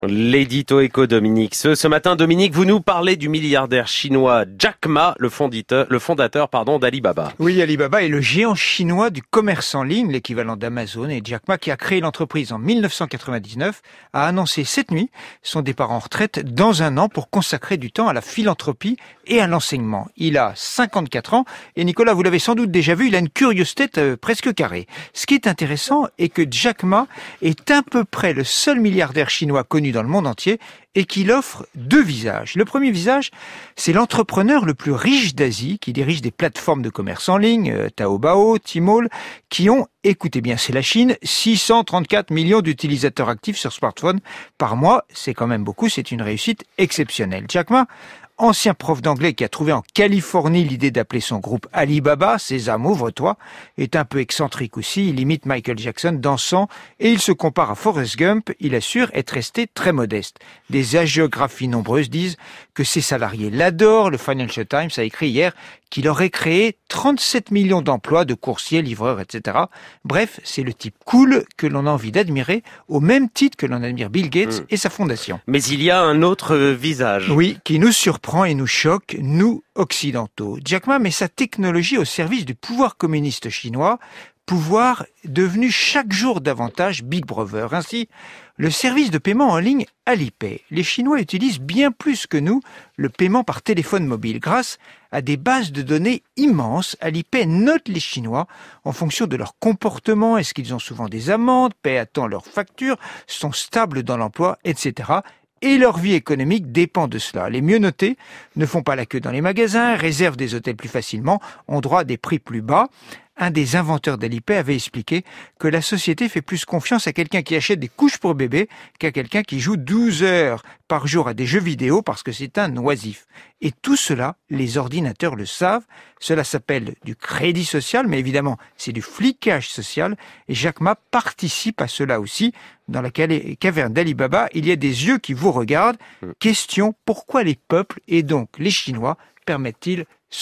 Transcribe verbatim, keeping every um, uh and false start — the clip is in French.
L'édito éco Dominique. Ce, ce matin, Dominique, vous nous parlez du milliardaire chinois Jack Ma, le fondateur, le fondateur pardon, d'Alibaba. Oui, Alibaba est le géant chinois du commerce en ligne, l'équivalent d'Amazon. Et Jack Ma, qui a créé l'entreprise en mille neuf cent quatre-vingt-dix-neuf, a annoncé cette nuit son départ en retraite dans un an pour consacrer du temps à la philanthropie et à l'enseignement. Il a cinquante-quatre ans et Nicolas, vous l'avez sans doute déjà vu, il a une curieuse tête euh, presque carrée. Ce qui est intéressant est que Jack Ma est à peu près le seul milliardaire chinois connu dans le monde entier et qu'il offre deux visages. Le premier visage, c'est l'entrepreneur le plus riche d'Asie qui dirige des plateformes de commerce en ligne, euh, Taobao, Tmall, qui ont, écoutez bien, c'est la Chine, six cent trente-quatre millions d'utilisateurs actifs sur smartphone par mois. C'est quand même beaucoup, c'est une réussite exceptionnelle. Jack Ma, ancien prof d'anglais qui a trouvé en Californie l'idée d'appeler son groupe Alibaba, Sésame, ouvre-toi, est un peu excentrique aussi. Il imite Michael Jackson dansant et il se compare à Forrest Gump. Il assure être resté très modeste. Des hagiographies nombreuses disent que ses salariés l'adorent. Le Financial Times a écrit hier qu'il aurait créé trente-sept millions d'emplois de coursiers, livreurs, et cetera. Bref, c'est le type cool que l'on a envie d'admirer, au même titre que l'on admire Bill Gates mmh. et sa fondation. Mais il y a un autre visage. Oui, qui nous surprend et nous choque, nous, occidentaux. Jack Ma met sa technologie au service du pouvoir communiste chinois, pouvoir devenu chaque jour davantage Big Brother. Ainsi, le service de paiement en ligne Alipay. Les Chinois utilisent bien plus que nous le paiement par téléphone mobile. Grâce à des bases de données immenses, Alipay note les Chinois en fonction de leur comportement. Est-ce qu'ils ont souvent des amendes, paient à temps leurs factures, sont stables dans l'emploi, et cetera. Et leur vie économique dépend de cela. Les mieux notés ne font pas la queue dans les magasins, réservent des hôtels plus facilement, ont droit à des prix plus bas. Un des inventeurs d'Alipay avait expliqué que la société fait plus confiance à quelqu'un qui achète des couches pour bébé qu'à quelqu'un qui joue douze heures par jour à des jeux vidéo parce que c'est un oisif. Et tout cela, les ordinateurs le savent. Cela s'appelle du crédit social, mais évidemment, c'est du flicage social. Et Jack Ma participe à cela aussi. Dans la caverne d'Alibaba, il y a des yeux qui vous regardent. Question, pourquoi les peuples, et donc les Chinois, permettent-ils cela ?